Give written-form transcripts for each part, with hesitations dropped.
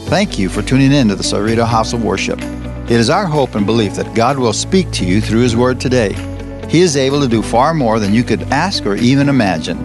Thank you for tuning in to the Cerrito House of Worship. It is our hope and belief that God will speak to you through His Word today. He is able to do far more than you could ask or even imagine.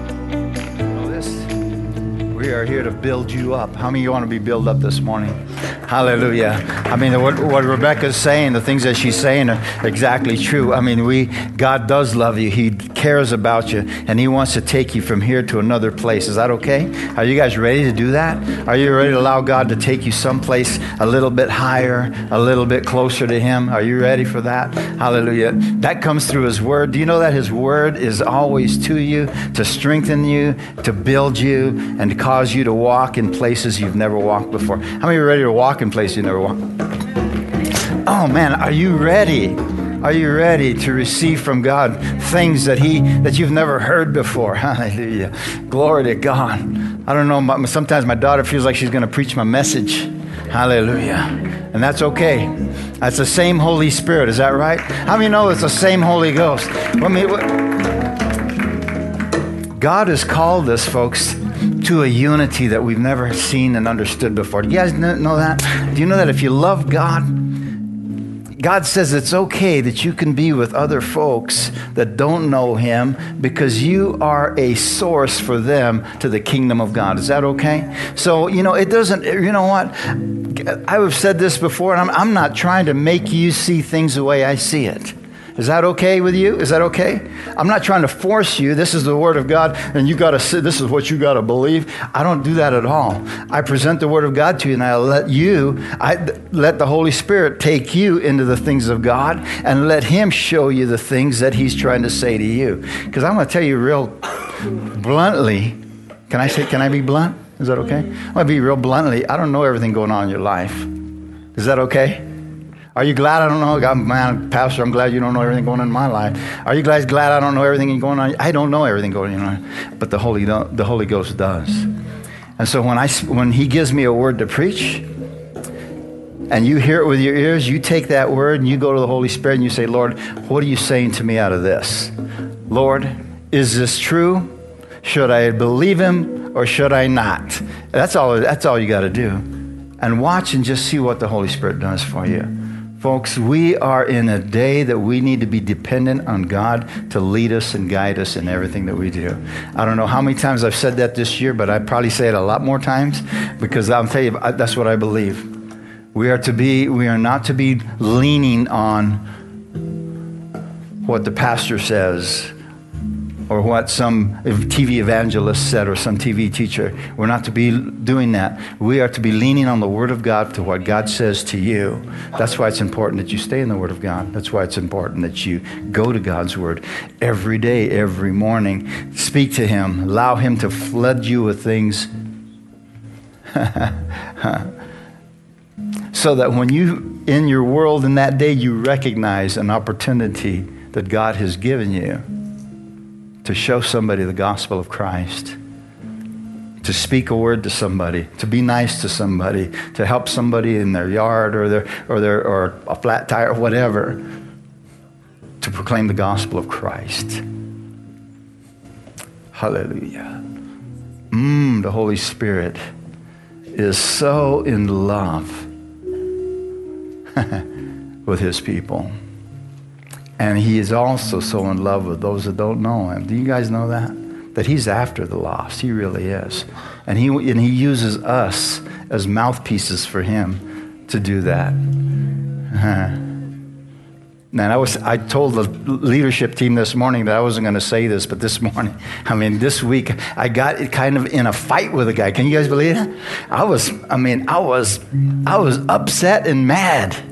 We are here to build you up. How many of you want to be built up this morning? Hallelujah. I mean, what Rebecca's saying, the things that she's saying are exactly true. I mean, God does love you. He cares about you, and He wants to take you from here to another place. Is that okay? Are you guys ready to do that? Are you ready to allow God to take you someplace a little bit higher, a little bit closer to Him? Are you ready for that? Hallelujah. That comes through His Word. Do you know that His Word is always to you, to strengthen you, to build you, and to cause you to walk in places you've never walked before? How many are ready to walk in places you never walked? Oh man, are you ready? Are you ready to receive from God things that you've never heard before? Hallelujah. Glory to God. I don't know, sometimes my daughter feels like she's going to preach my message. Hallelujah. And that's okay. That's the same Holy Spirit, is that right? How many know it's the same Holy Ghost? God has called us, folks, to a unity that we've never seen and understood before. Do you guys know that? Do you know that if you love God, God says it's okay that you can be with other folks that don't know Him because you are a source for them to the kingdom of God. Is that okay? So, it doesn't, you know what? I've said this before, and I'm not trying to make you see things the way I see it. Is that okay with you? Is that okay? I'm not trying to force you. This is the Word of God, and you got to say, this is what you got to believe. I don't do that at all. I present the Word of God to you, and I let the Holy Spirit take you into the things of God, and let Him show you the things that He's trying to say to you. Because I'm going to tell you real bluntly. Can I be blunt? Is that okay? I'm going to be real bluntly. I don't know everything going on in your life. Is that okay? Are you glad I don't know? Man, Pastor, I'm glad you don't know everything going on in my life. Are you guys glad I don't know everything going on? I don't know everything going on, but the Holy Ghost does. And so when He gives me a word to preach, and you hear it with your ears, you take that word and you go to the Holy Spirit and you say, Lord, what are you saying to me out of this? Lord, is this true? Should I believe Him or should I not? That's all you got to do. And watch and just see what the Holy Spirit does for you. Folks, we are in a day that we need to be dependent on God to lead us and guide us in everything that we do. I don't know how many times I've said that this year, but I probably say it a lot more times because I'll tell you, that's what I believe. We are not to be leaning on what the pastor says or what some TV evangelist said or some TV teacher. We're not to be doing that. We are to be leaning on the Word of God to what God says to you. That's why it's important that you stay in the Word of God. That's why it's important that you go to God's Word every day, every morning. Speak to Him. Allow Him to flood you with things so that when you, in your world in that day, you recognize an opportunity that God has given you to show somebody the gospel of Christ, to speak a word to somebody, to be nice to somebody, to help somebody in their yard or a flat tire, whatever, to proclaim the gospel of Christ. Hallelujah. The Holy Spirit is so in love with His people. And He is also so in love with those that don't know Him. Do you guys know that? That He's after the lost. He really is. And He uses us as mouthpieces for Him to do that. Now, I told the leadership team this morning that I wasn't going to say this, but this week, I got kind of in a fight with a guy. Can you guys believe it? I was upset and mad.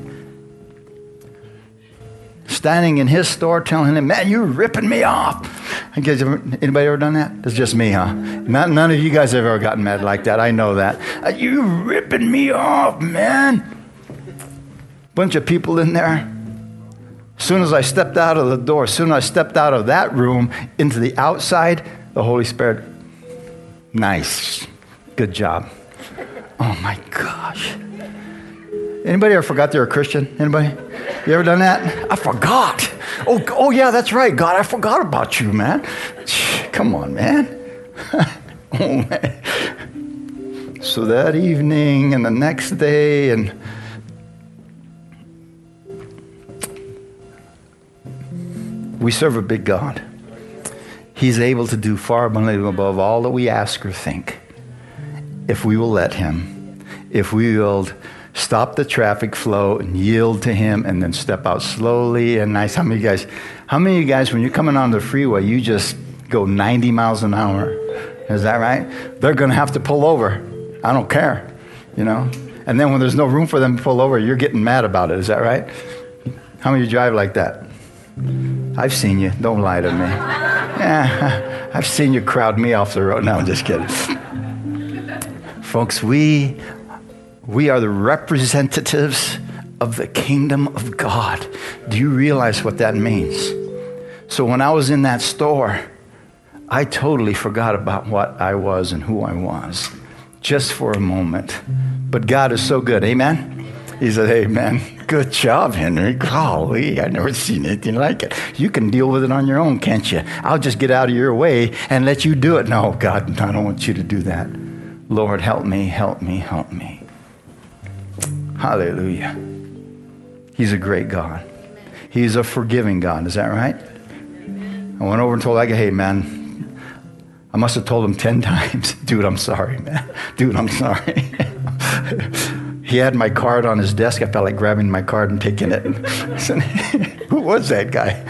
Standing in his store telling him, man, you're ripping me off. Anybody ever done that? It's just me, huh? None of you guys have ever gotten mad like that. I know that. You're ripping me off, man. Bunch of people in there. As soon as I stepped out of the door, as soon as I stepped out of that room into the outside, the Holy Spirit, nice. Good job. Oh my gosh. Anybody ever forgot they were a Christian? Anybody? You ever done that? I forgot. Oh yeah, that's right. God, I forgot about you, man. Come on, man. Oh, man. So that evening and the next day, and we serve a big God. He's able to do far abundantly above all that we ask or think, if we will let him, if we will stop the traffic flow and yield to him, and then step out slowly and nice. How many of you guys, when you're coming on the freeway, you just go 90 miles an hour? Is that right? They're going to have to pull over. I don't care, you know? And then when there's no room for them to pull over, you're getting mad about it. Is that right? How many of you drive like that? I've seen you. Don't lie to me. Yeah, I've seen you crowd me off the road. No, I'm just kidding. Folks, we are the representatives of the kingdom of God. Do you realize what that means? So when I was in that store, I totally forgot about what I was and who I was, just for a moment. But God is so good. Amen? He said, amen. Good job, Henry. Golly, I've never seen anything like it. You can deal with it on your own, can't you? I'll just get out of your way and let you do it. No, God, I don't want you to do that. Lord, help me, help me, help me. Hallelujah. He's a great God. He's a forgiving God. Is that right? I went over and told that guy, hey, man, I must have told him 10 times, dude, I'm sorry, man. Dude, I'm sorry. He had my card on his desk. I felt like grabbing my card and taking it. I said, who was that guy?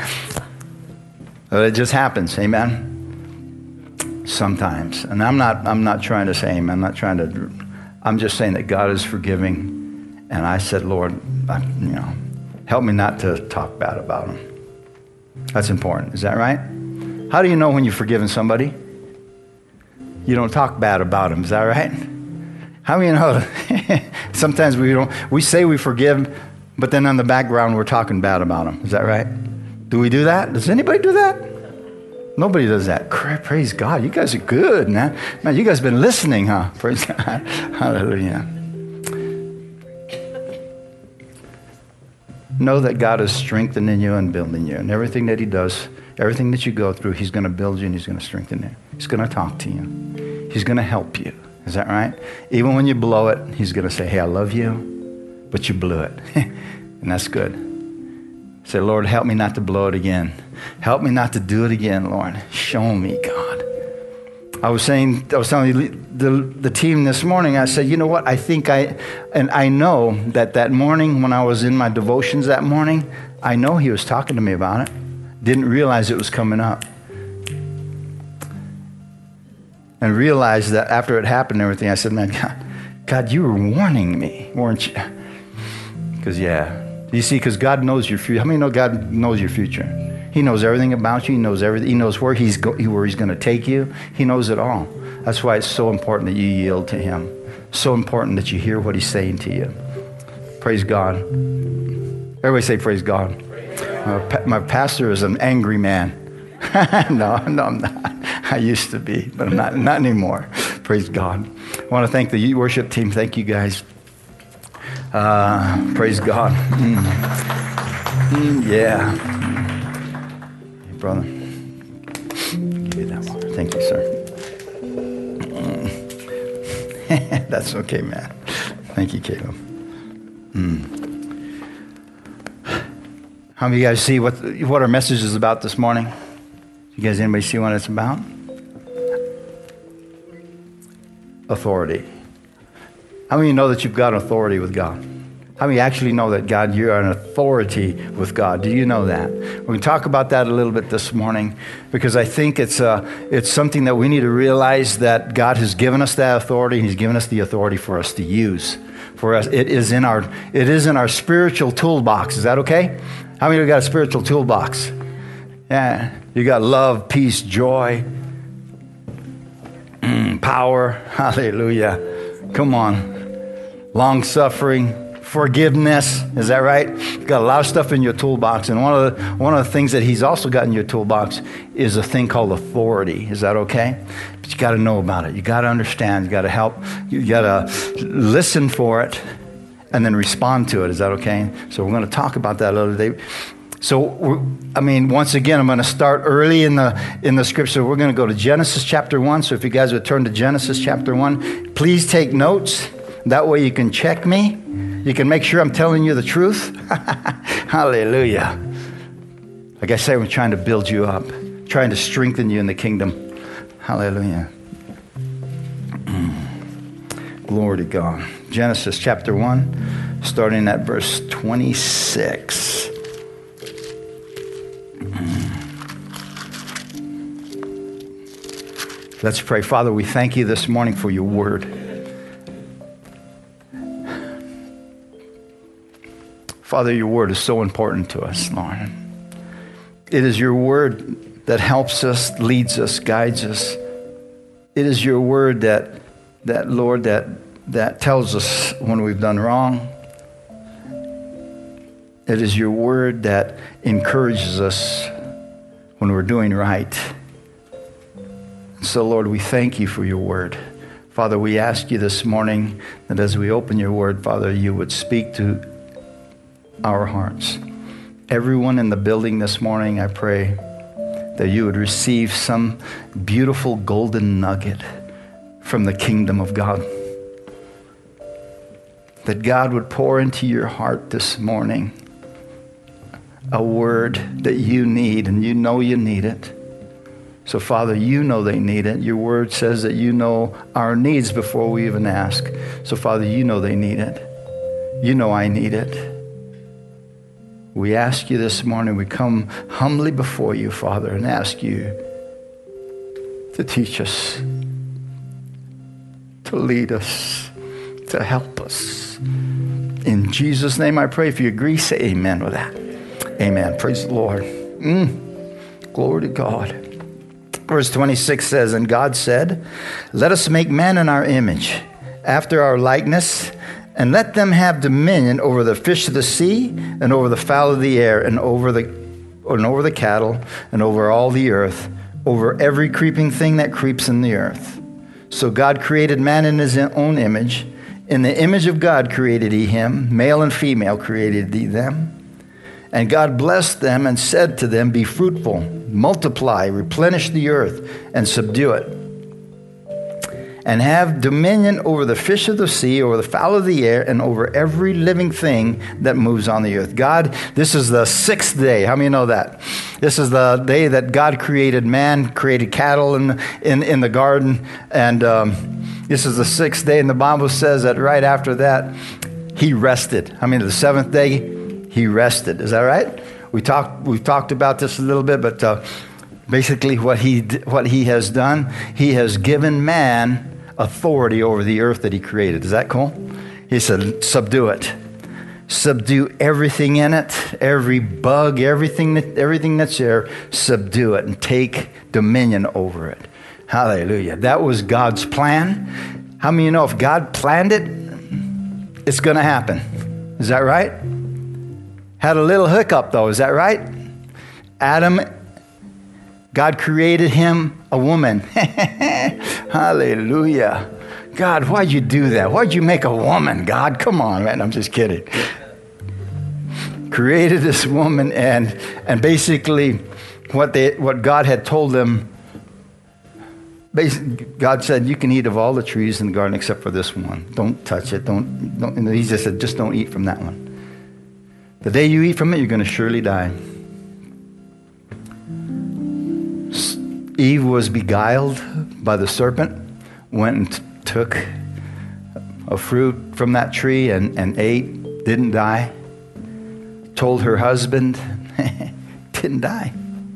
But it just happens, amen? Sometimes. And I'm not trying to say amen. I'm just saying that God is forgiving. And I said, Lord, help me not to talk bad about him. That's important. Is that right? How do you know when you've forgiven somebody? You don't talk bad about them. Is that right? How do you know? Sometimes we say we forgive, but then on the background we're talking bad about them. Is that right? Do we do that? Does anybody do that? Nobody does that. Praise God. You guys are good, man. Man, you guys have been listening, huh? Praise God. Hallelujah. Know that God is strengthening you and building you. And everything that he does, everything that you go through, he's going to build you and he's going to strengthen you. He's going to talk to you. He's going to help you. Is that right? Even when you blow it, he's going to say, hey, I love you, but you blew it. And that's good. Say, Lord, help me not to blow it again. Help me not to do it again, Lord. Show me, God. I was telling the team this morning, I said, you know what? I know that morning when I was in my devotions that morning, I know he was talking to me about it. Didn't realize it was coming up. And realized that after it happened and everything, I said, man, God, you were warning me, weren't you? Because, you see, because God knows your future. How many know God knows your future? He knows everything about you. He knows everything. He knows where he's going to take you. He knows it all. That's why it's so important that you yield to him. So important that you hear what he's saying to you. Praise God. Everybody say praise God. My pastor is an angry man. No, I'm not. I used to be, but I'm not anymore. Praise God. I want to thank the worship team. Thank you guys. Praise God. Yeah. Hey, brother. Give me that water. Thank you, sir. That's okay, man. Thank you, Caleb. How many of you guys see what our message is about this morning? You guys, anybody see what it's about? Authority. How many of you know that you've got authority with God? How many actually know that God, you are an authority with God? Do you know that? We're going to talk about that a little bit this morning because I think it's something that we need to realize that God has given us that authority and he's given us the authority for us to use. For us, it is in our spiritual toolbox. Is that okay? How many of you got a spiritual toolbox? Yeah. You got love, peace, joy, power. Hallelujah. Come on. Long suffering, forgiveness. Is that right? You got a lot of stuff in your toolbox. And one of the things that he's also got in your toolbox is a thing called authority. Is that okay? But you got to know about it. You got to understand. You got to help. You got to listen for it and then respond to it. Is that okay? So we're going to talk about that a little bit. So, once again, I'm going to start early in the scripture. We're going to go to Genesis chapter 1. So if you guys would turn to Genesis chapter 1, please take notes. That way you can check me. You can make sure I'm telling you the truth. Hallelujah. Like I say, we're trying to build you up, trying to strengthen you in the kingdom. Hallelujah. Glory to God. Genesis chapter 1, starting at verse 26. Let's pray. Father, we thank you this morning for your word. Father, your word is so important to us, Lord. It is your word that helps us, leads us, guides us. It is your word that Lord, that tells us when we've done wrong. It is your word that encourages us when we're doing right. So, Lord, we thank you for your word. Father, we ask you this morning that as we open your word, Father, you would speak to our hearts. Everyone in the building this morning, I pray that you would receive some beautiful golden nugget from the kingdom of God. That God would pour into your heart this morning a word that you need, and you know you need it. So, Father, you know they need it. Your word says that you know our needs before we even ask. So, Father, you know they need it. You know I need it. We ask you this morning, we come humbly before you, Father, and ask you to teach us, to lead us, to help us. In Jesus' name I pray. If you agree, say amen with that. Amen. Praise the Lord. Glory to God. Verse 26 says, and God said, let us make man in our image, after our likeness, and let them have dominion over the fish of the sea, and over the fowl of the air, and over the cattle, and over all the earth, over every creeping thing that creeps in the earth. So God created man in his own image. In the image of God created he him, male and female created he them. And God blessed them and said to them, be fruitful, multiply, replenish the earth, and subdue it. And have dominion over the fish of the sea, over the fowl of the air, and over every living thing that moves on the earth. God, this is the sixth day. How many know that? This is the day that God created man, created cattle in the garden. And this is the sixth day. And the Bible says that right after that, he rested. The seventh day, he rested. Is that right? We've talked about this a little bit, but basically what he has done, he has given man authority over the earth that he created. Is that cool? He said, subdue it. Subdue everything in it, every bug, everything that's there, subdue it and take dominion over it. Hallelujah. That was God's plan. How many of you know if God planned it, it's going to happen? Is that right? Had a little hiccup though, is that right? Adam, God created him a woman. Hallelujah. God, why'd you do that? Why'd you make a woman, God? Come on, man. I'm just kidding. Created this woman, and basically what God had told them, God said, you can eat of all the trees in the garden except for this one. Don't touch it. Don't. He just said, just don't eat from that one. The day you eat from it, you're going to surely die. Eve was beguiled by the serpent, went and took a fruit from that tree and ate, didn't die. Told her husband, didn't die.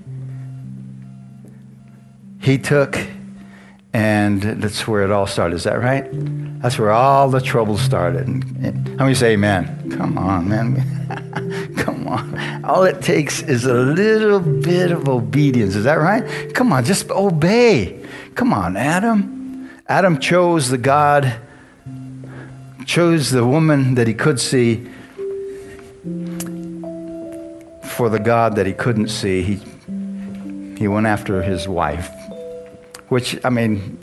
He took, and that's where it all started. Is that right? That's where all the trouble started. How many say amen? Come on, man. Come on. All it takes is a little bit of obedience. Is that right? Come on, just obey. Come on, Adam. Adam chose the woman that he could see for the God that he couldn't see. He went after his wife. Which, I mean,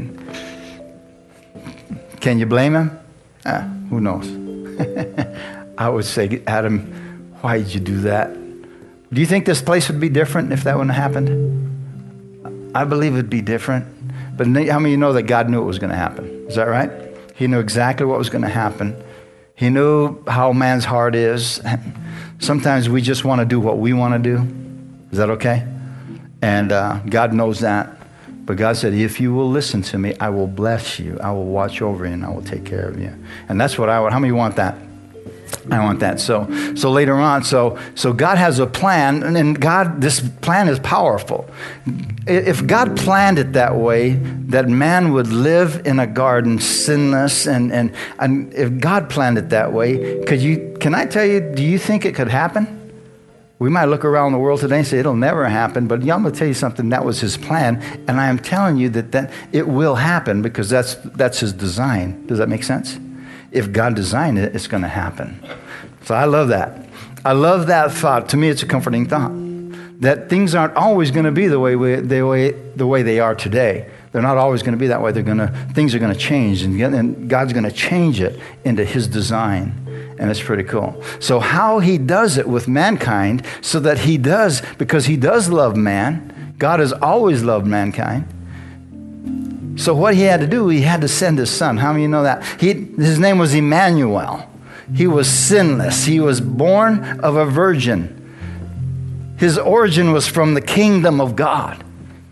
can you blame him? Who knows? I would say, Adam, why did you do that? Do you think this place would be different if that wouldn't have happened? I believe it'd be different. But how many of you know that God knew it was going to happen? Is that right? He knew exactly what was going to happen. He knew how man's heart is. Sometimes we just want to do what we want to do. Is that okay? And God knows that. But God said, if you will listen to me, I will bless you. I will watch over you, and I will take care of you. And that's what I want. How many want that? I want that. So later on, so God has a plan, and this plan is powerful. If God planned it that way, that man would live in a garden sinless, and if God planned it that way, can I tell you, do you think it could happen? We might look around the world today and say it'll never happen, but I'm going to tell you something, that was his plan, and I am telling you that it will happen because that's his design. Does that make sense? If God designed it, it's going to happen. So I love that. I love that thought. To me, it's a comforting thought that things aren't always going to be the way they are today. They're not always going to be that way. Things are going to change, and God's going to change it into his design. And it's pretty cool. So how he does it with mankind, so that because he does love man, God has always loved mankind. So what he had to do, he had to send his son. How many of you know that? His name was Emmanuel. He was sinless. He was born of a virgin. His origin was from the kingdom of God.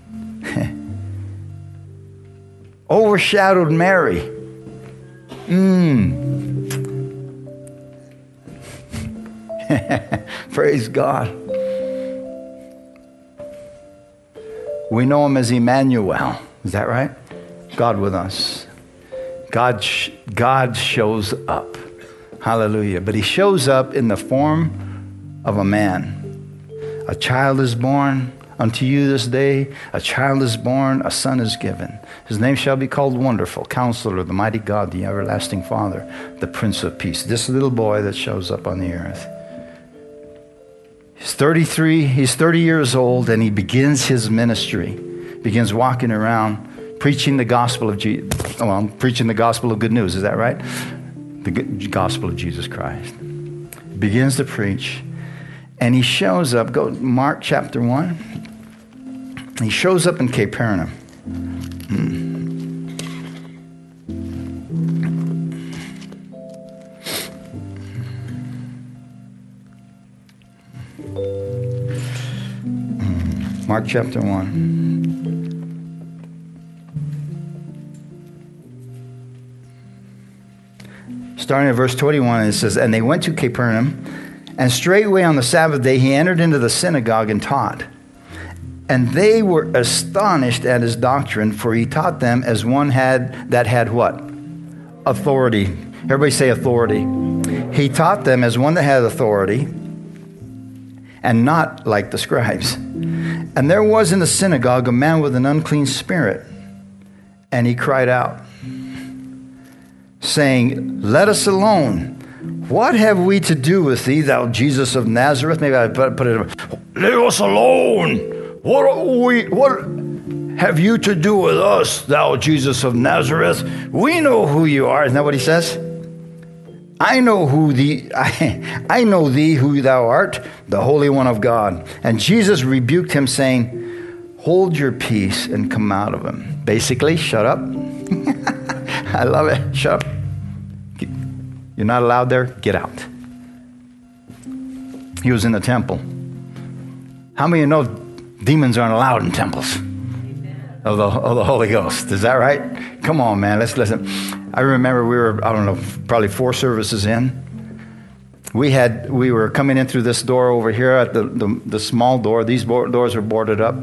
Overshadowed Mary. Praise God. We know him as Emmanuel. Is that right? God with us. God shows up. Hallelujah. But he shows up in the form of a man. A child is born unto you this day. A child is born. A son is given. His name shall be called Wonderful, Counselor, the Mighty God, the Everlasting Father, the Prince of Peace. This little boy that shows up on the earth. He's 33. He's 30 years old, and he begins his ministry. Begins walking around preaching the gospel of preaching the gospel of good news. Is that right? The gospel of Jesus Christ. He begins to preach, and he shows up. Go Mark chapter 1. He shows up in Capernaum. Mark chapter 1. Starting at verse 21, it says, and they went to Capernaum, and straightway on the Sabbath day he entered into the synagogue and taught. And they were astonished at his doctrine, for he taught them as one that had what? Authority. Everybody say authority. He taught them as one that had authority, and not like the scribes. And there was in the synagogue a man with an unclean spirit, and he cried out, saying, let us alone. What have we to do with thee, thou Jesus of Nazareth? Maybe I put it, leave us alone. What have you to do with us, thou Jesus of Nazareth? We know who you are. Isn't that what he says? I know thee who thou art, the Holy One of God. And Jesus rebuked him, saying, hold your peace and come out of him. Basically, shut up. I love it. Shut up. You're not allowed there? Get out. He was in the temple. How many of you know demons aren't allowed in temples of the Holy Ghost? Is that right? Come on, man. Let's listen. I remember we were, probably 4 services in. We were coming in through this door over here at the small door. These doors are boarded up.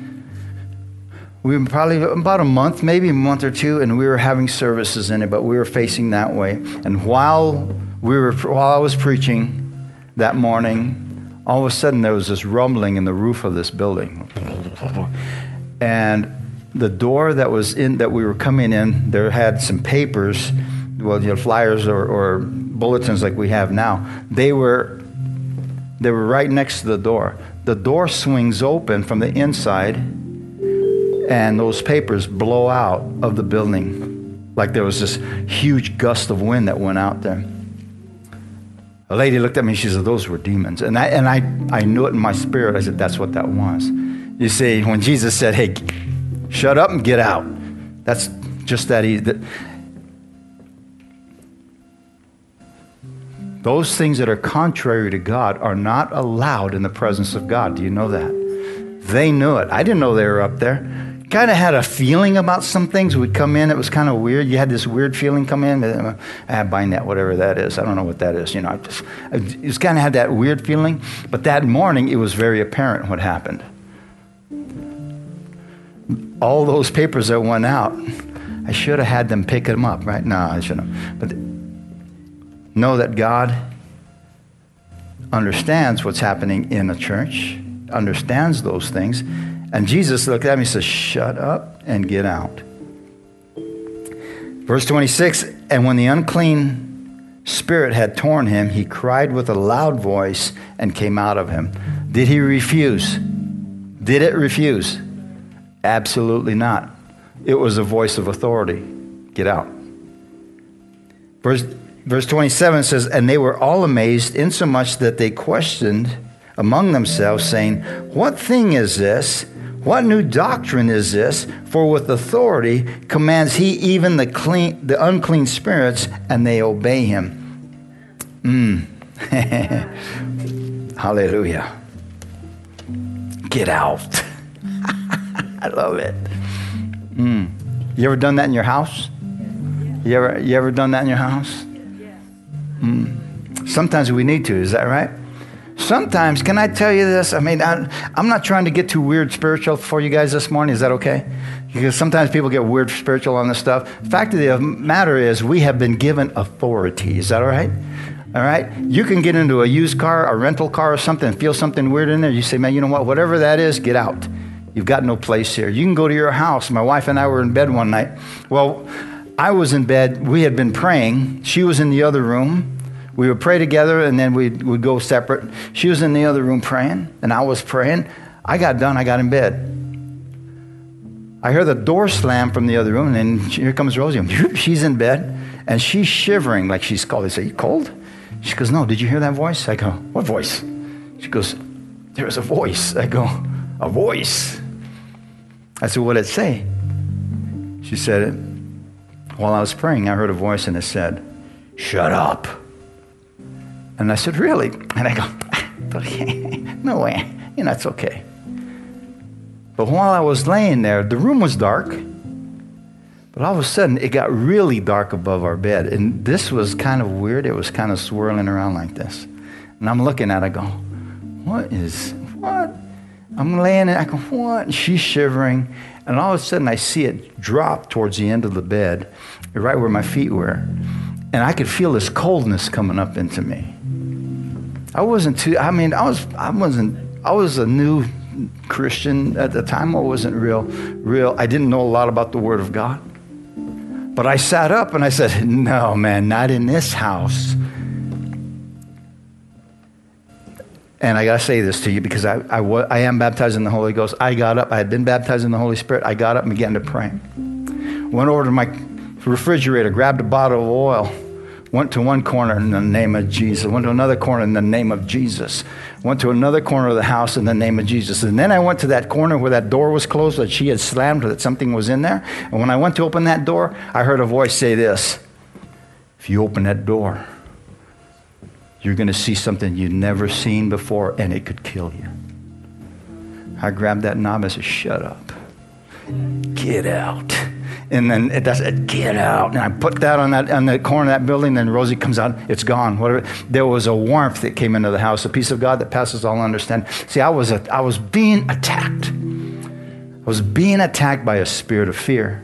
We were probably about a month, maybe a month or two, and we were having services in it, but we were facing that way. And while I was preaching that morning, all of a sudden there was this rumbling in the roof of this building. And the door that we were coming in, there had some papers, flyers or bulletins like we have now. They were right next to the door. The door swings open from the inside, and those papers blow out of the building like there was this huge gust of wind that went out there. A lady looked at me, she said, those were demons. And I knew it in my spirit. I said, that's what that was. You see, when Jesus said, hey, shut up and get out, that's just that easy. Those things that are contrary to God are not allowed in the presence of God. Do you know that? They knew it. I didn't know they were up there. Kind of had a feeling about some things would come in. It was kind of weird. You had this weird feeling come in. Bind that, whatever that is. I don't know what that is. I just kind of had that weird feeling. But that morning, it was very apparent what happened. All those papers that went out, I should have had them pick them up, right? No, I shouldn't have. But know that God understands what's happening in a church, understands those things. And Jesus looked at me and said, shut up and get out. Verse 26, and when the unclean spirit had torn him, he cried with a loud voice and came out of him. Did he refuse? Did it refuse? Absolutely not. It was a voice of authority. Get out. Verse 27 says, and they were all amazed, insomuch that they questioned among themselves, saying, what thing is this? What new doctrine is this? For with authority commands he even the unclean spirits, and they obey him. Hallelujah. Get out. I love it. You ever done that in your house? You ever done that in your house? Sometimes we need to. Is that right? Sometimes, can I tell you this? I mean, I'm not trying to get too weird spiritual for you guys this morning. Is that okay? Because sometimes people get weird spiritual on this stuff. The fact of the matter is we have been given authority. Is that all right? All right? You can get into a used car, a rental car or something, and feel something weird in there. You say, man, you know what? Whatever that is, get out. You've got no place here. You can go to your house. My wife and I were in bed one night. Well, I was in bed. We had been praying. She was in the other room. We would pray together, and then we'd go separate. She was in the other room praying, and I was praying. I got done. I got in bed. I heard the door slam from the other room, and then here comes Rosie. She's in bed, and she's shivering like she's cold. I say, you cold? She goes, no, did you hear that voice? I go, what voice? She goes, there's a voice. I go, a voice? I said, what did it say? She said, while I was praying, I heard a voice, and it said, shut up. And I said, really? And I go, no way. It's okay. But while I was laying there, the room was dark. But all of a sudden, it got really dark above our bed. And this was kind of weird. It was kind of swirling around like this. And I'm looking at it. I go, what? I'm laying there. I go, what? And she's shivering. And all of a sudden, I see it drop towards the end of the bed, right where my feet were. And I could feel this coldness coming up into me. I was a new Christian at the time. I wasn't real. I didn't know a lot about the Word of God. But I sat up and I said, no, man, not in this house. And I got to say this to you because I am baptized in the Holy Ghost. I got up. I had been baptized in the Holy Spirit. I got up and began to pray. Went over to my refrigerator, grabbed a bottle of oil, went to one corner in the name of Jesus, went to another corner in the name of Jesus, went to another corner of the house in the name of Jesus. And then I went to that corner where that door was closed, that she had slammed, that something was in there. And when I went to open that door, I heard a voice say this, if you open that door, you're going to see something you've never seen before, and it could kill you. I grabbed that knob and said, shut up. Get out. And then it does it, get out. And I put that on the corner of that building, and Rosie comes out, it's gone. Whatever. There was a warmth that came into the house, a peace of God that passes all understanding. See, I was being attacked. I was being attacked by a spirit of fear.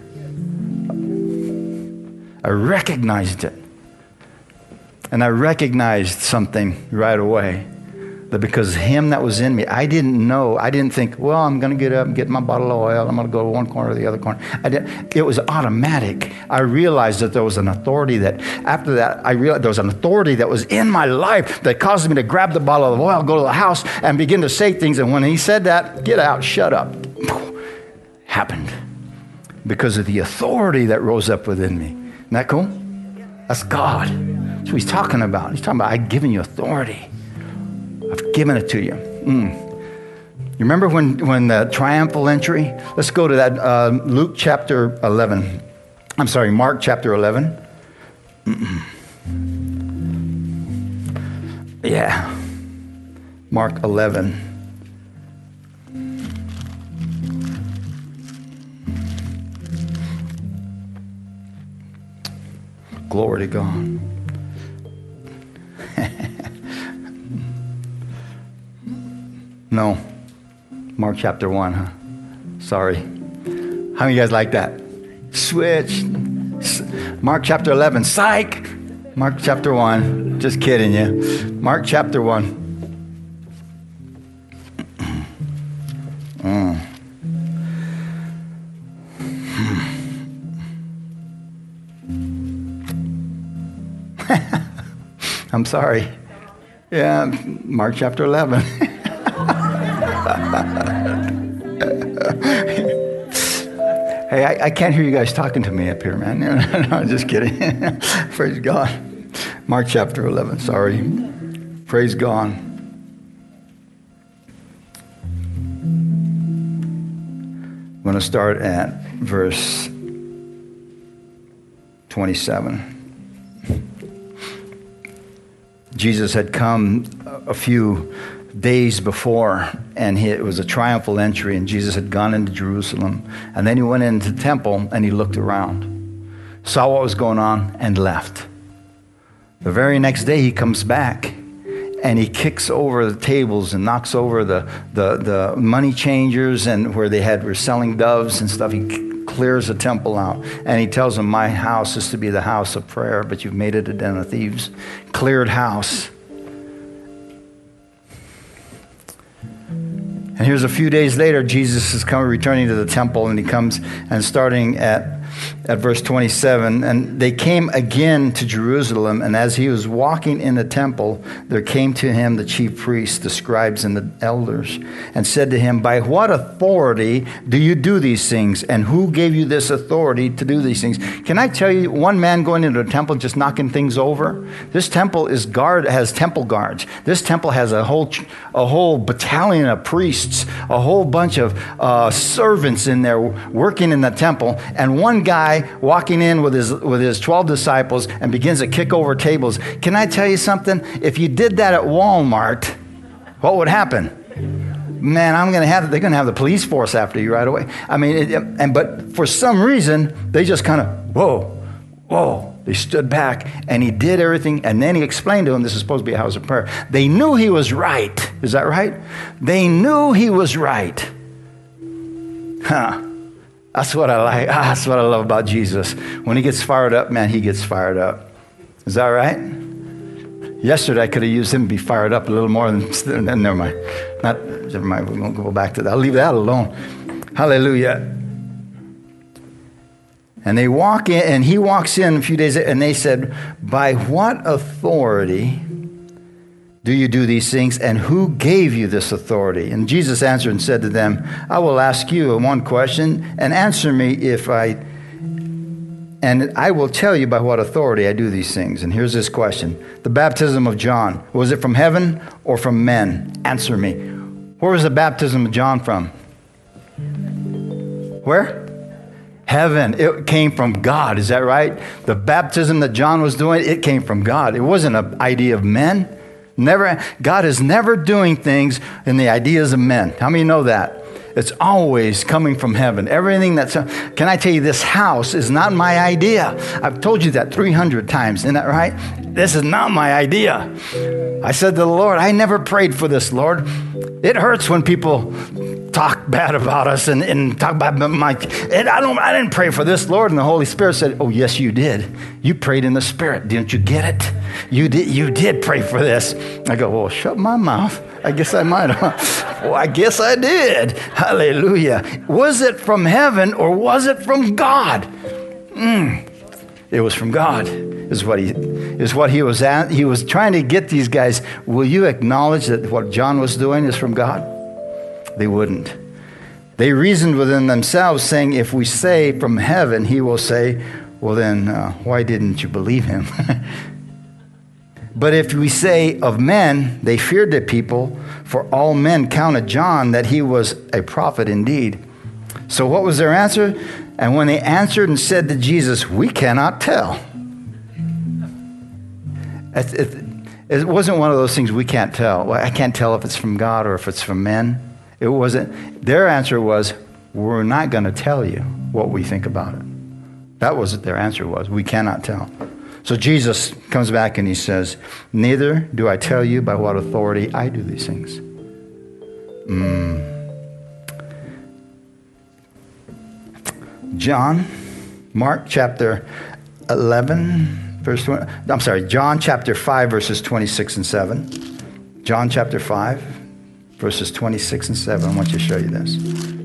I recognized it. And I recognized something right away. That because him that was in me, I didn't think, well, I'm going to get up and get my bottle of oil. I'm going to go to one corner or the other corner. It was automatic. I realized that there was an authority after that, I realized there was an authority that was in my life that caused me to grab the bottle of oil, go to the house, and begin to say things. And when he said that, get out, shut up, happened. Because of the authority that rose up within me. Isn't that cool? That's God. That's what he's talking about. He's talking about, I've given you authority. I've given it to you. You remember when the triumphal entry? Let's go to that Luke chapter 11. I'm sorry, Mark chapter 11. Yeah. Mark 11. Glory to God. No. Mark chapter 1, huh? Sorry. How many of you guys like that? Switch. Mark chapter 11. Psych. Mark chapter 1. Just kidding you. Mark chapter 1. I'm sorry. Yeah, Mark chapter 11. Hey, I can't hear you guys talking to me up here, man. No, just kidding. Praise God. Mark chapter 11, sorry. Praise God. I'm going to start at verse 27. Jesus had come a few days before, and it was a triumphal entry, and Jesus had gone into Jerusalem. And then he went into the temple, and he looked around, saw what was going on, and left. The very next day, he comes back, and he kicks over the tables and knocks over the money changers and where they were selling doves and stuff. He clears the temple out, and he tells them, my house is to be the house of prayer, but you've made it a den of thieves. Cleared house. And here's a few days later, Jesus is returning to the temple, and he comes and starting at verse 27, and they came again to Jerusalem, and as he was walking in the temple, there came to him the chief priests, the scribes, and the elders, and said to him, by what authority do you do these things? And who gave you this authority to do these things? Can I tell you, one man going into a temple just knocking things over? This temple has temple guards. This temple has a whole battalion of priests, a whole bunch of servants in there working in the temple, and one guy walking in with his 12 disciples and begins to kick over tables. Can I tell you something? If you did that at Walmart, what would happen? Man, they're going to have the police force after you right away. I mean, but for some reason, they just kind of, whoa. They stood back, and he did everything, and then he explained to them, this is supposed to be a house of prayer. They knew he was right. Is that right? They knew he was right. Huh. That's what I like. That's what I love about Jesus. When he gets fired up, man, he gets fired up. Is that right? Yesterday, I could have used him to be fired up a little more than never mind. Never mind. We won't go back to that. I'll leave that alone. Hallelujah. And they walk in, and he walks in a few days later, and they said, by what authority do you do these things, and who gave you this authority? And Jesus answered and said to them, I will ask you one question, and answer me and I will tell you by what authority I do these things. And here's this question. The baptism of John, was it from heaven or from men? Answer me. Where was the baptism of John from? Where? Heaven. It came from God. Is that right? The baptism that John was doing, it came from God. It wasn't an idea of men. Never. God is never doing things in the ideas of men. How many know that? It's always coming from heaven. Everything can I tell you, this house is not my idea. I've told you that 300 times. Isn't that right? This is not my idea. I said to the Lord, I never prayed for this, Lord. It hurts when people talk bad about us and talk about I didn't pray for this, Lord. And the Holy Spirit said, oh, yes, you did. You prayed in the Spirit. Didn't you get it? You did pray for this. I go, well, shut my mouth. I guess I might have. Well, I guess I did. Hallelujah. Was it from heaven or was it from God? It was from God, is what he was at. He was trying to get these guys. Will you acknowledge that what John was doing is from God? They wouldn't. They reasoned within themselves, saying, if we say from heaven, he will say, well then, why didn't you believe him? But if we say of men, they feared the people, for all men counted John that he was a prophet indeed. So what was their answer? And when they answered and said to Jesus, we cannot tell. It wasn't one of those things we can't tell. Well, I can't tell if it's from God or if it's from men. It wasn't. Their answer was, we're not going to tell you what we think about it. That was what their answer was. We cannot tell. So Jesus comes back and he says, neither do I tell you by what authority I do these things. Mark chapter 11, verse 20. I'm sorry, John chapter 5, verses 26 and 7. John chapter 5, verses 26 and 7. I want you to show you this.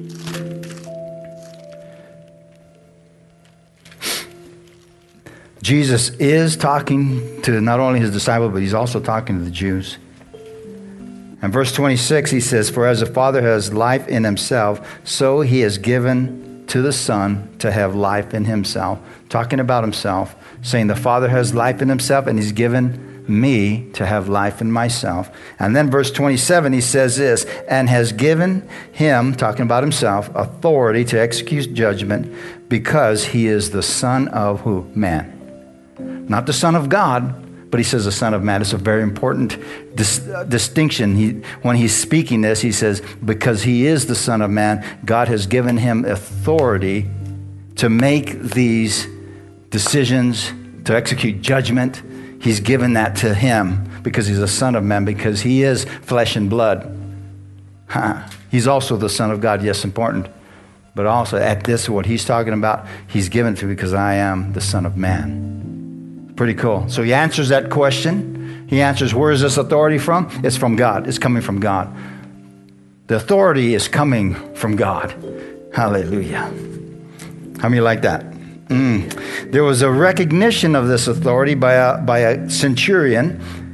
Jesus is talking to not only his disciples, but he's also talking to the Jews. And verse 26, he says, for as the Father has life in himself, so he has given to the Son to have life in himself. Talking about himself, saying the Father has life in himself, and he's given me to have life in myself. And then verse 27, he says this, and has given him, talking about himself, authority to execute judgment, because he is the Son of who? Man. Not the Son of God, but he says the Son of Man. It's a very important distinction. When he's speaking this, he says, because he is the Son of Man, God has given him authority to make these decisions, to execute judgment. He's given that to him because he's the Son of Man, because he is flesh and blood. He's also the Son of God. Yes, important. But also at this, what he's talking about, he's given to me because I am the Son of Man. Pretty cool. So he answers that question. He answers, where is this authority from? It's from God. It's coming from God. The authority is coming from God. Hallelujah. How many like that? There was a recognition of this authority by a centurion.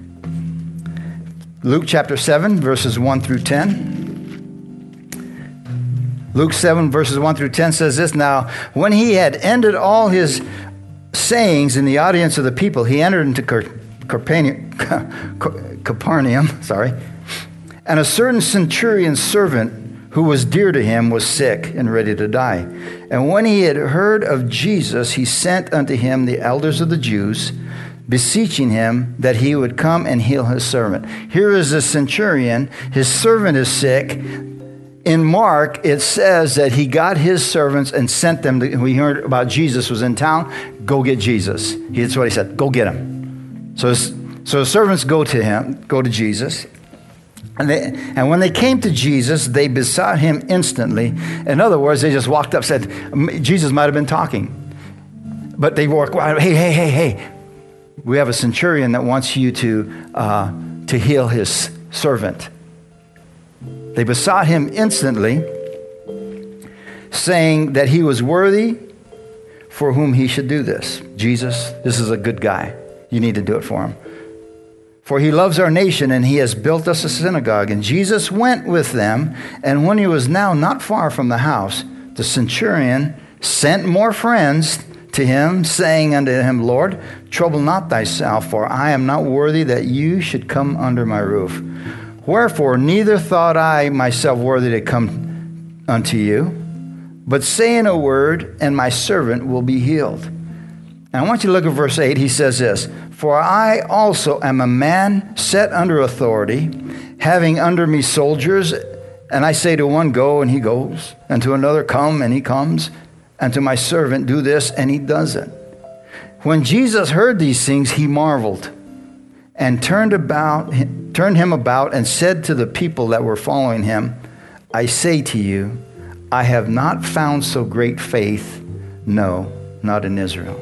Luke chapter 7, verses 1 through 10. Luke 7, verses 1 through 10 says this, now, when he had ended all his sayings in the audience of the people, he entered into Capernaum, and a certain centurion's servant who was dear to him was sick and ready to die. And when he had heard of Jesus, he sent unto him the elders of the Jews, beseeching him that he would come and heal his servant. Here is the centurion. His servant is sick. In Mark, it says that he got his servants and sent them. We heard about Jesus was in town. Go get Jesus. That's what he said. Go get him. So the servants go to Jesus. And when they came to Jesus, they besought him instantly. In other words, they just walked up, said, Jesus might have been talking. But they walked, hey. We have a centurion that wants you to heal his servant. They besought him instantly, saying that he was worthy for whom he should do this. Jesus, this is a good guy. You need to do it for him. For he loves our nation, and he has built us a synagogue. And Jesus went with them, and when he was now not far from the house, the centurion sent more friends to him, saying unto him, Lord, trouble not thyself, for I am not worthy that you should come under my roof. Wherefore, neither thought I myself worthy to come unto you, but saying a word, and my servant will be healed. And I want you to look at verse 8. He says this, for I also am a man set under authority, having under me soldiers, and I say to one, go, and he goes, and to another, come, and he comes, and to my servant, do this, and he does it. When Jesus heard these things, he marveled, and turned him about and said to the people that were following him, I say to you, I have not found so great faith, no, not in Israel.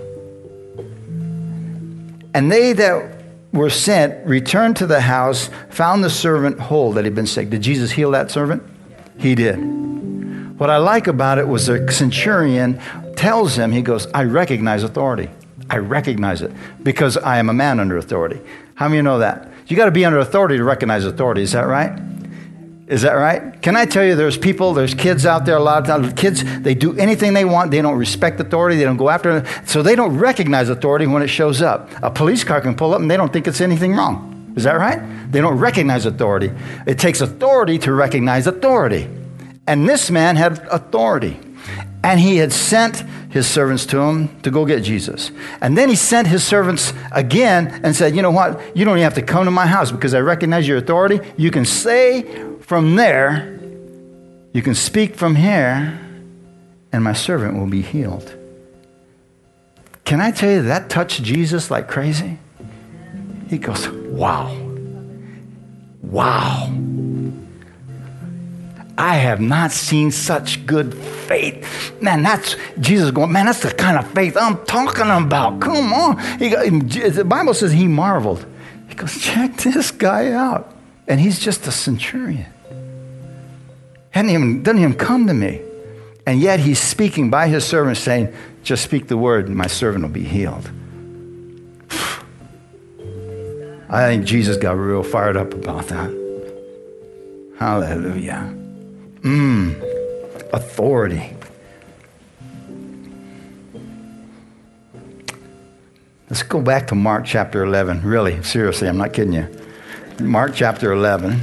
And they that were sent returned to the house, found the servant whole that had been sick. Did Jesus heal that servant? He did. What I like about it was the centurion tells him, he goes, I recognize authority. I recognize it because I am a man under authority. How many of you know that? You got to be under authority to recognize authority. Is that right? Is that right? Can I tell you, there's kids out there, a lot of times, kids, they do anything they want. They don't respect authority. They don't go after it. So they don't recognize authority when it shows up. A police car can pull up and they don't think it's anything wrong. Is that right? They don't recognize authority. It takes authority to recognize authority. And this man had authority. And he had sent his servants to him to go get Jesus. And then he sent his servants again and said, you know what? You don't even have to come to my house because I recognize your authority. You can say from there, you can speak from here, and my servant will be healed. Can I tell you that touched Jesus like crazy? He goes, wow. Wow. I have not seen such good faith. Man, that's Jesus going, man, that's the kind of faith I'm talking about. Come on. The Bible says he marveled. He goes, check this guy out. And he's just a centurion. Doesn't even come to me. And yet he's speaking by his servant saying, just speak the word and my servant will be healed. I think Jesus got real fired up about that. Hallelujah. Authority. Let's go back to Mark chapter 11. Really, seriously, I'm not kidding you. Mark chapter 11.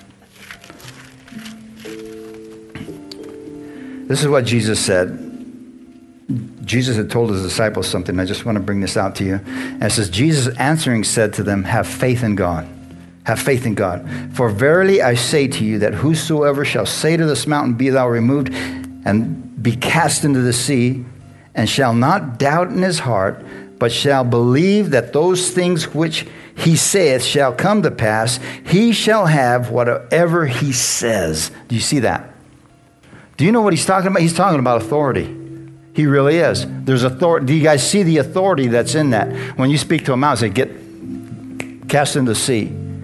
This is what Jesus said. Jesus had told his disciples something. I just want to bring this out to you. And it says, Jesus answering said to them, have faith in God. Have faith in God. For verily I say to you that whosoever shall say to this mountain, be thou removed and be cast into the sea, and shall not doubt in his heart, but shall believe that those things which he saith shall come to pass, he shall have whatever he says. Do you see that? Do you know what he's talking about? He's talking about authority. He really is. There's authority. Do you guys see the authority that's in that? When you speak to a mountain, say, get cast into the sea.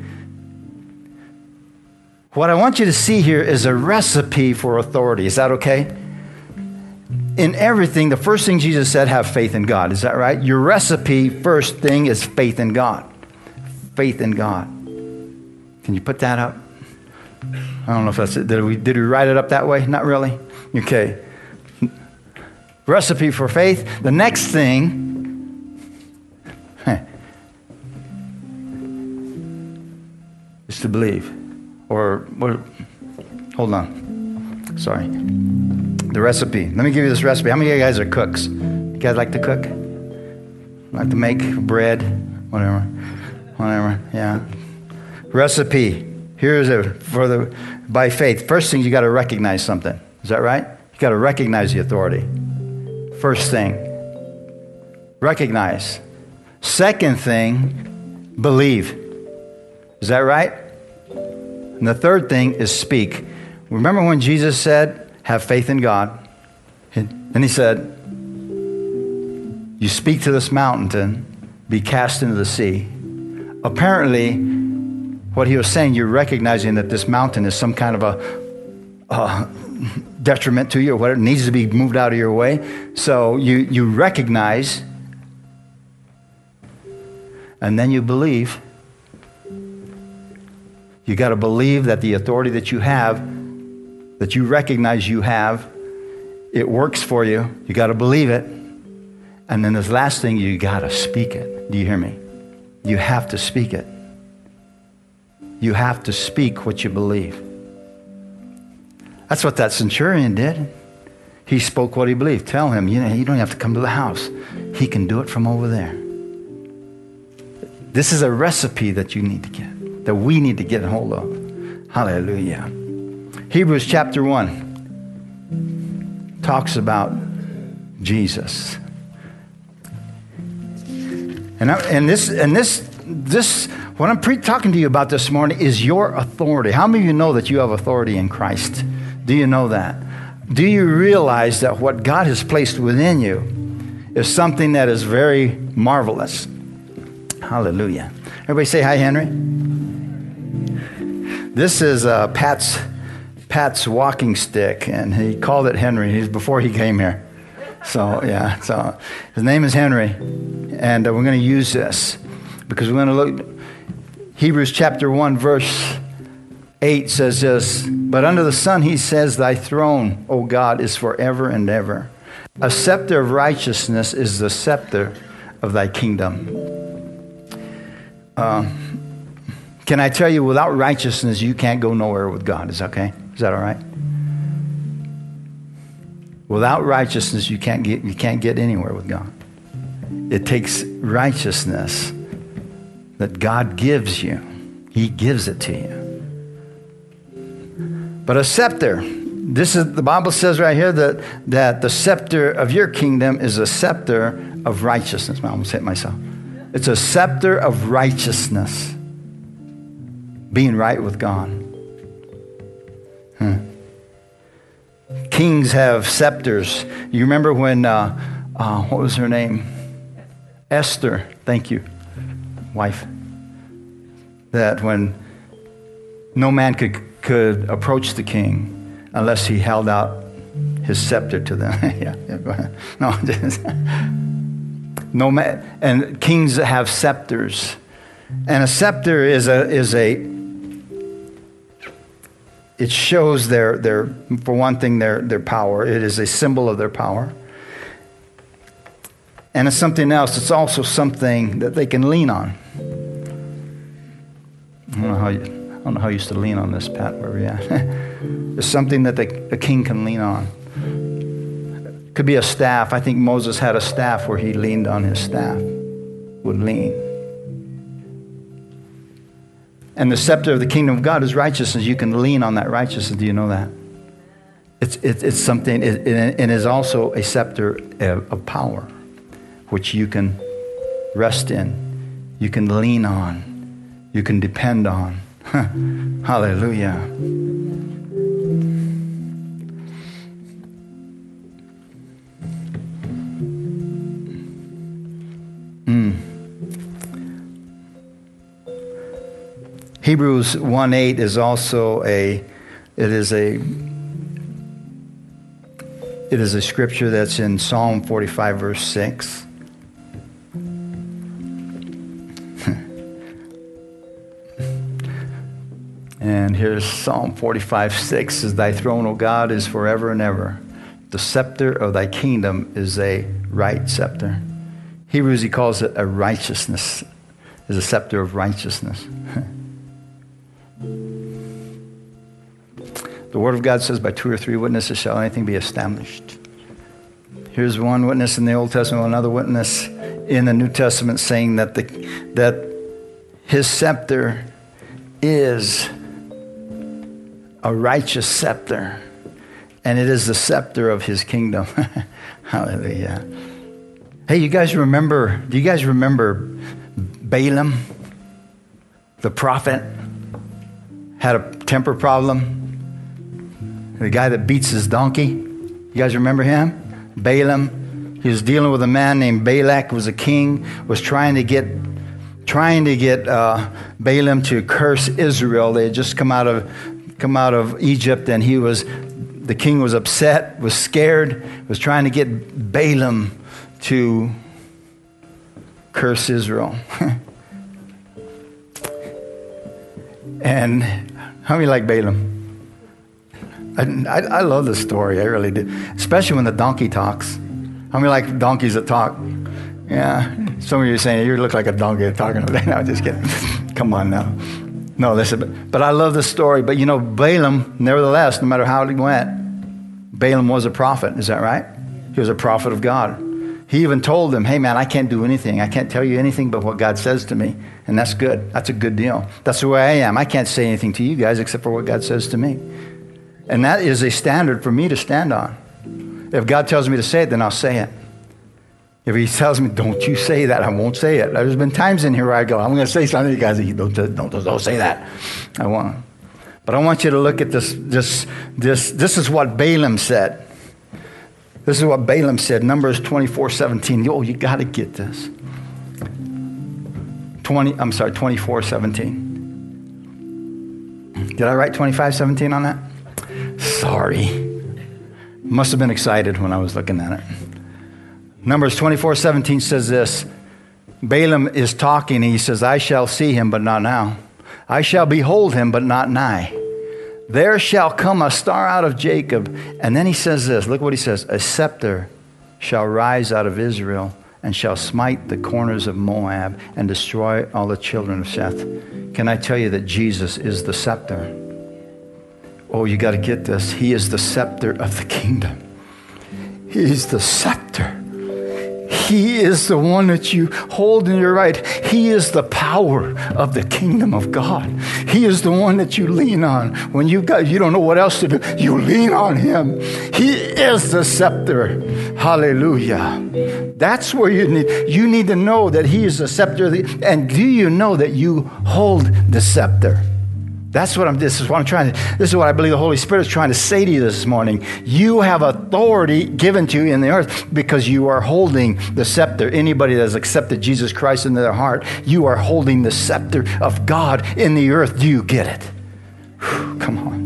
What I want you to see here is a recipe for authority. Is that okay? In everything, the first thing Jesus said, have faith in God. Is that right? Your recipe, first thing, is faith in God. Faith in God. Can you put that up? I don't know if that's it. Did we write it up that way? Not really? Okay. Recipe for faith. The next thing is to believe. Hold on. Sorry. The recipe. Let me give you this recipe. How many of you guys are cooks? You guys like to cook? Like to make bread? Whatever. Yeah. Recipe. Here's it by faith. First thing, you got to recognize something. Is that right? You got to recognize the authority. First thing, recognize. Second thing, believe. Is that right? And the third thing is speak. Remember when Jesus said, have faith in God? And he said, you speak to this mountain, be cast into the sea. Apparently, what he was saying, you're recognizing that this mountain is some kind of a detriment to you, or whatever, it needs to be moved out of your way. So you recognize, and then you believe. You got to believe that the authority that you have, that you recognize you have, it works for you. You got to believe it. And then this last thing, you got to speak it. Do you hear me? You have to speak it. You have to speak what you believe. That's what that centurion did. He spoke what he believed. Tell him, you don't have to come to the house. He can do it from over there. This is a recipe that you need to get, that we need to get a hold of. Hallelujah. Hebrews chapter 1 talks about Jesus. And this what I'm talking to you about this morning is your authority. How many of you know that you have authority in Christ? Do you know that? Do you realize that what God has placed within you is something that is very marvelous? Hallelujah. Everybody say hi, Henry. This is Pat's walking stick, and he called it Henry. He's before he came here. So his name is Henry, and we're going to use this because we're going to look Hebrews chapter 1 verse 8 says this, but under the sun he says, thy throne, O God, is forever and ever. A scepter of righteousness is the scepter of thy kingdom. Can I tell you, without righteousness, you can't go nowhere with God. Is that okay? Is that all right? Without righteousness, you can't get anywhere with God. It takes righteousness that God gives you. He gives it to you. But a scepter, the Bible says right here that the scepter of your kingdom is a scepter of righteousness. I almost hit myself. It's a scepter of righteousness. Being right with God. Kings have scepters. You remember when, what was her name? Esther. Thank you, wife. That when no man could approach the king unless he held out his scepter to them. Yeah, go ahead. No man, and kings have scepters, and a scepter is a. It shows their for one thing their power. It is a symbol of their power, and it's something else. It's also something that they can lean on. I don't know how you used to lean on this, Pat, where we at. It's something that a king can lean on. It could be a staff. I think Moses had a staff where he leaned on his staff, would lean. And the scepter of the kingdom of God is righteousness. You can lean on that righteousness. Do you know that? It's something, it is also a scepter of power, which you can rest in, you can lean on, you can depend on. Hallelujah. Hebrews 1:8 is also it is a scripture that's in Psalm 45 verse 6. And here's Psalm 45:6 says, thy throne, O God, is forever and ever. The scepter of thy kingdom is a right scepter. Hebrews, he calls it a righteousness, is a scepter of righteousness. The Word of God says, by 2 or 3 witnesses shall anything be established. Here's one witness in the Old Testament, another witness in the New Testament saying that his scepter is a righteous scepter, and it is the scepter of his kingdom. Hallelujah. Hey, do you guys remember Balaam, the prophet, had a temper problem? The guy that beats his donkey. You guys remember him? Balaam. He was dealing with a man named Balak, who was a king, was trying to get Balaam to curse Israel. They had just come out of Egypt, and the king was upset, was scared, was trying to get Balaam to curse Israel. And how many like Balaam? I love this story. I really do. Especially when the donkey talks. How many like donkeys that talk? Yeah. Some of you are saying, you look like a donkey talking. No, just kidding. Come on now. No, listen. But I love this story. But you know, Balaam, nevertheless, no matter how it went, Balaam was a prophet. Is that right? He was a prophet of God. He even told them, hey man, I can't do anything. I can't tell you anything but what God says to me. And that's good. That's a good deal. That's the way I am. I can't say anything to you guys except for what God says to me. And that is a standard for me to stand on. If God tells me to say it, then I'll say it. If he tells me, don't you say that, I won't say it. There's been times in here where I go, I'm going to say something. You guys, don't say that. I won't. But I want you to look at this. This is what Balaam said. This is what Balaam said. Numbers 24:17. Oh, you got to get this. 24:17. Did I write 25:17 on that? Sorry. Must have been excited when I was looking at it. Numbers 24:17 says this. Balaam is talking and he says, I shall see him, but not now. I shall behold him, but not nigh. There shall come a star out of Jacob. And then he says this. Look what he says. A scepter shall rise out of Israel and shall smite the corners of Moab and destroy all the children of Sheth. Can I tell you that Jesus is the scepter? Oh, you got to get this. He is the scepter of the kingdom. He is the scepter. He is the one that you hold in your right. He is the power of the kingdom of God. He is the one that you lean on. When you don't know what else to do, you lean on him. He is the scepter. Hallelujah. That's where you need to know that he is the scepter. And do you know that you hold the scepter? This is what I believe the Holy Spirit is trying to say to you this morning. You have authority given to you in the earth because you are holding the scepter. Anybody that has accepted Jesus Christ into their heart, you are holding the scepter of God in the earth. Do you get it? Whew, come on.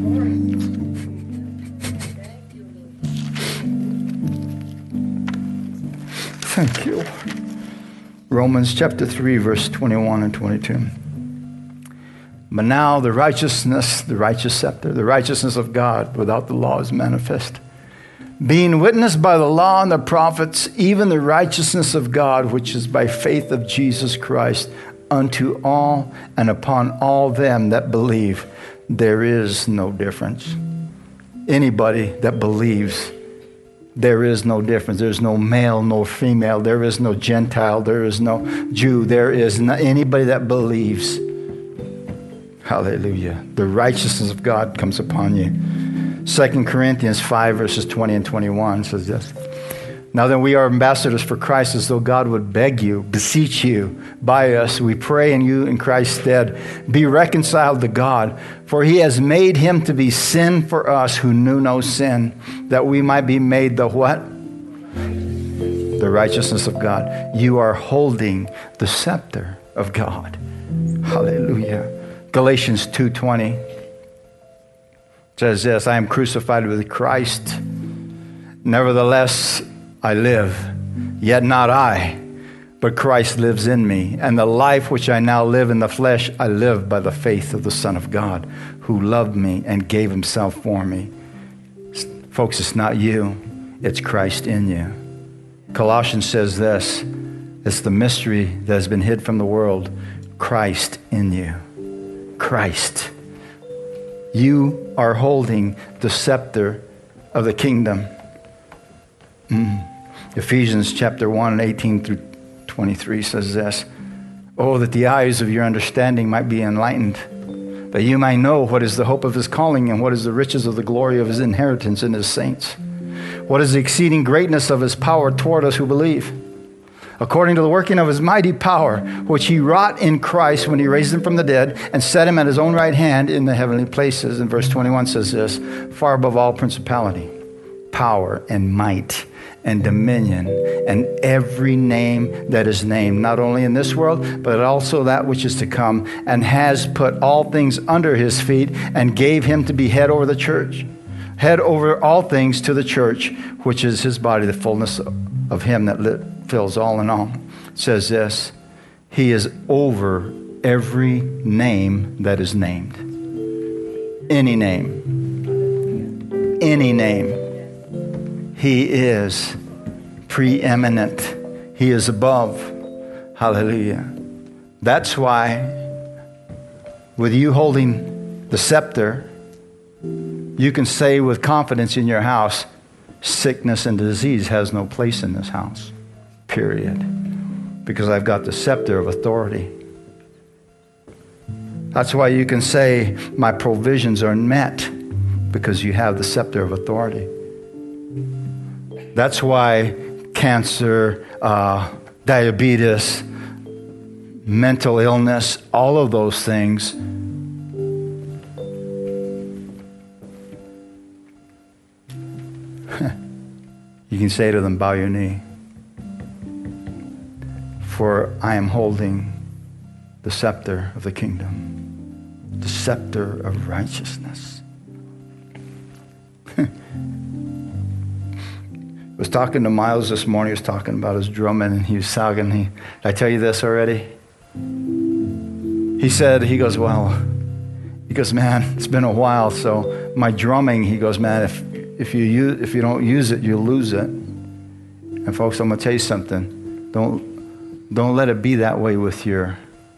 Thank you. Romans chapter 3, verse 21 and 22. But now the righteous scepter, the righteousness of God without the law is manifest. Being witnessed by the law and the prophets, even the righteousness of God, which is by faith of Jesus Christ, unto all and upon all them that believe. There is no difference. Anybody that believes, there is no difference. There's no male, no female. There is no Gentile. There is no Jew. There is no anybody that believes. Hallelujah. The righteousness of God comes upon you. 2 Corinthians 5, verses 20 and 21 says this. Now then we are ambassadors for Christ, as though God would beg you, beseech you by us. We pray in you in Christ's stead. Be reconciled to God, for he has made him to be sin for us who knew no sin, that we might be made the what? The righteousness of God. You are holding the scepter of God. Hallelujah. Galatians 2:20 says this, I am crucified with Christ. Nevertheless, I live, yet not I, but Christ lives in me. And the life which I now live in the flesh, I live by the faith of the Son of God, who loved me and gave himself for me. Folks, it's not you, it's Christ in you. Colossians says this, it's the mystery that has been hid from the world, Christ in you. Christ. You are holding the scepter of the kingdom. Ephesians chapter 1, 18 through 23 says this. Oh, that the eyes of your understanding might be enlightened, that you might know what is the hope of his calling and what is the riches of the glory of his inheritance in his saints. What is the exceeding greatness of his power toward us who believe? According to the working of his mighty power, which he wrought in Christ when he raised him from the dead and set him at his own right hand in the heavenly places. And verse 21 says this, far above all principality, power and might and dominion and every name that is named, not only in this world, but also that which is to come, and has put all things under his feet and gave him to be head over the church. Head over all things to the church, which is his body, the fullness of him that fills all in all. It says this, he is over every name that is named. Any name. Any name. He is preeminent. He is above. Hallelujah. That's why with you holding the scepter, you can say with confidence in your house, sickness and disease has no place in this house. Period. Because I've got the scepter of authority. That's why you can say, my provisions are met, because you have the scepter of authority. That's why cancer, diabetes, mental illness, all of those things, you can say to them, bow your knee. For I am holding the scepter of the kingdom, the scepter of righteousness. I was talking to Miles this morning. He was talking about his drumming, and he was talking. Did I tell you this already? He goes, well, He goes, man, it's been a while. So my drumming, he goes, man, if you don't use it, you'll lose it. And folks, I'm going to tell you something. Don't let it be that way with your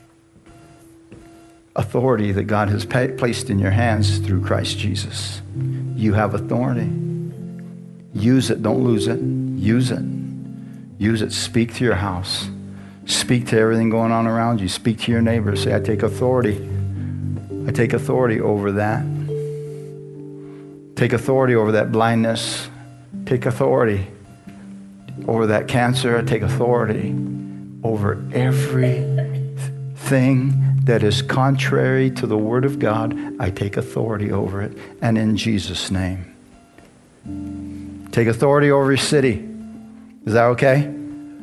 authority that God has placed in your hands through Christ Jesus. You have authority. Use it. Don't lose it. Use it. Use it. Speak to your house. Speak to everything going on around you. Speak to your neighbors. Say, I take authority. I take authority over that. Take authority over that blindness. Take authority over that cancer. I take authority over everything that is contrary to the Word of God. I take authority over it. And in Jesus' name. Take authority over your city. Is that okay?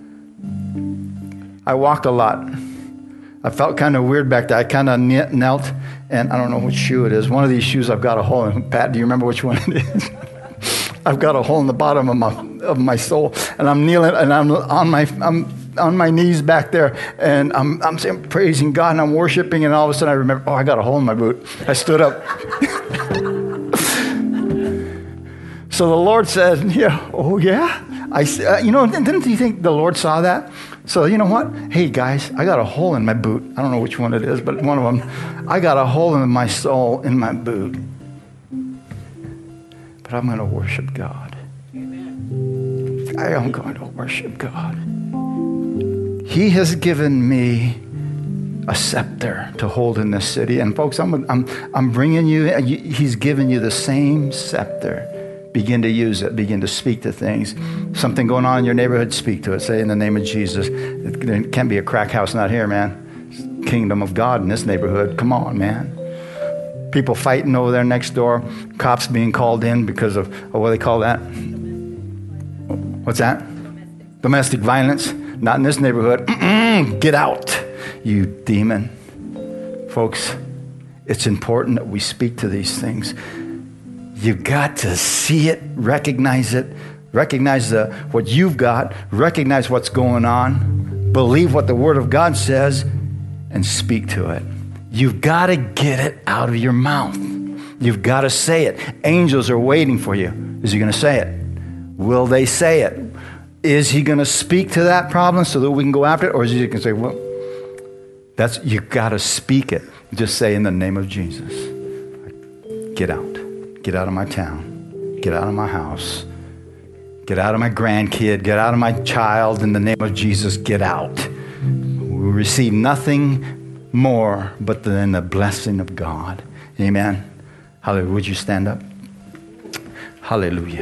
I walked a lot. I felt kind of weird back there. I kind of knelt, and I don't know which shoe it is. One of these shoes I've got a hole in. Pat, do you remember which one it is? I've got a hole in the bottom of my soul, and I'm kneeling, and I'm on my knees back there, and I'm saying, praising God, and I'm worshiping, and all of a sudden I remember, I got a hole in my boot. I stood up. So the Lord said, yeah, oh yeah? Didn't you think the Lord saw that? So you know what? Hey guys, I got a hole in my boot. I don't know which one it is, but one of them. I got a hole in my soul in my boot. But I'm going to worship God. Amen. I am going to worship God. He has given me a scepter to hold in this city. And folks, I'm bringing you, he's given you the same scepter. Begin to use it. Begin to speak to things. Something going on in your neighborhood, speak to it. Say, in the name of Jesus. It can't be a crack house not here, man. It's the kingdom of God in this neighborhood. Come on, man. People fighting over there next door. Cops being called in because of what do they call that? What's that? Domestic violence. Not in this neighborhood. Get out, you demon. Folks, it's important that we speak to these things. You've got to see it, recognize what you've got, recognize what's going on, believe what the Word of God says, and speak to it. You've got to get it out of your mouth. You've got to say it. Angels are waiting for you. Is he going to say it? Will they say it? Is he going to speak to that problem so that we can go after it? Or is he going to say, well, you've got to speak it. Just say, in the name of Jesus, get out. Get out of my town. Get out of my house. Get out of my grandkid. Get out of my child. In the name of Jesus, get out. We receive nothing more but than the blessing of God. Amen. Hallelujah. Would you stand up? Hallelujah.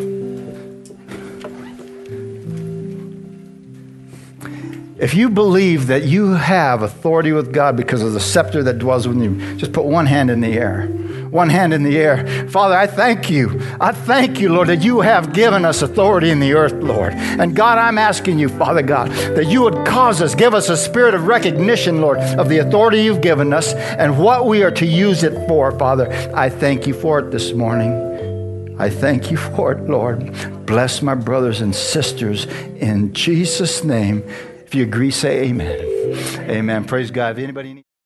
If you believe that you have authority with God because of the scepter that dwells within you, just put one hand in the air. One hand in the air. Father, I thank you. I thank you, Lord, that you have given us authority in the earth, Lord. And God, I'm asking you, Father God, that you would give us a spirit of recognition, Lord, of the authority you've given us and what we are to use it for, Father. I thank you for it this morning. I thank you for it, Lord. Bless my brothers and sisters in Jesus' name. If you agree, say amen. Amen. Praise God. If anybody